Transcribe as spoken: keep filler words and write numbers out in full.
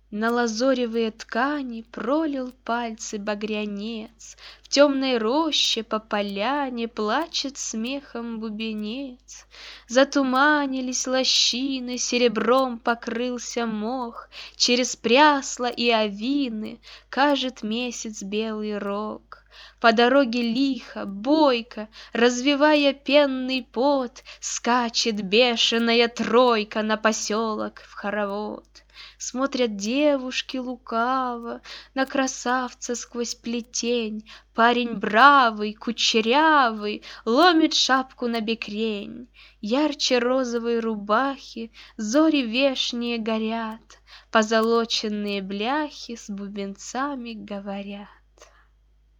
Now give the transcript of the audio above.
На лазоревые ткани пролил пальцы багрянец, В темной роще по поляне плачет смехом бубенец. Затуманились лощины, серебром покрылся мох, Через прясла и овины кажет месяц белый рог. По дороге лихо, бойко, развивая пенный пот, Скачет бешеная тройка на поселок в хоровод. Смотрят девушки лукаво на красавца сквозь плетень. Парень бравый, кучерявый, ломит шапку на бекрень. Ярче розовой рубахи зори вешние горят, Позолоченные бляхи с бубенцами говорят.